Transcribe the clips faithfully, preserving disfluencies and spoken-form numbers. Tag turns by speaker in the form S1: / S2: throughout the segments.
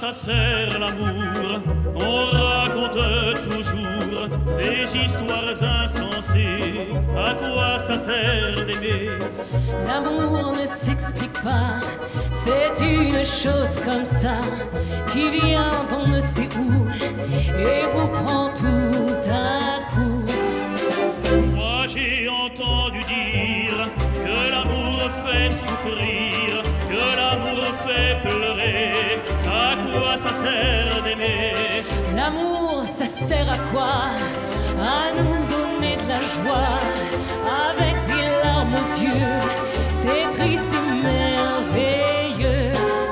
S1: ça sert l'amour? On raconte toujours des histoires insensées. À quoi ça sert d'aimer?
S2: L'amour ne s'explique pas, c'est une chose comme ça qui vient d'on ne sait où et vous prend tout à coup.
S1: Moi j'ai entendu dire que l'amour fait souffrir, que l'amour fait pleurer. À quoi ça sert d'aimer?
S2: L'amour, ça sert à quoi? À nous donner de la joie, avec des larmes aux yeux, c'est triste et merveilleux.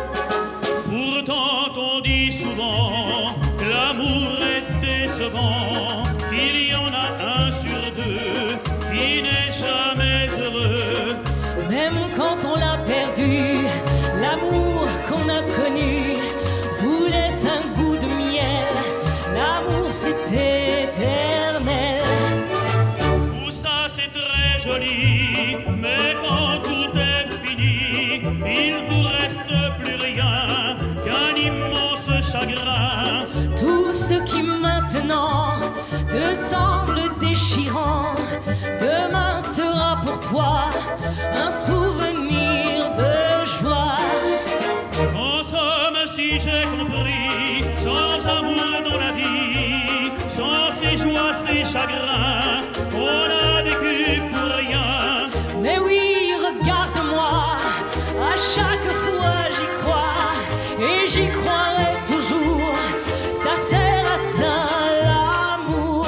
S1: Pourtant on dit souvent que l'amour est décevant, qu'il y en a un sur deux qui n'est jamais heureux.
S2: Même quand on l'a perdu, l'amour qu'on a connu vous laisse un goût de miel. L'amour c'est éternel.
S1: Tout ça c'est très joli, mais quand tout est fini, il vous reste plus rien qu'un immense chagrin.
S2: Tout ce qui maintenant te semble déchirant, demain sera pour toi un souvenir de joie.
S1: En somme, si j'ai compris, sans amour dans la vie, sans ses joies, ses chagrins, on a vécu pour rien.
S2: Mais oui, regarde-moi, à chaque fois j'y crois, et j'y croirai toujours, ça sert à ça l'amour.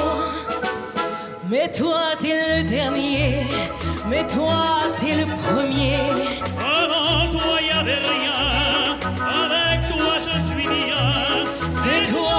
S2: Mais toi t'es le dernier, mais toi t'es le premier.
S1: Avant toi y avait rien, avec toi je suis bien.
S2: C'est toi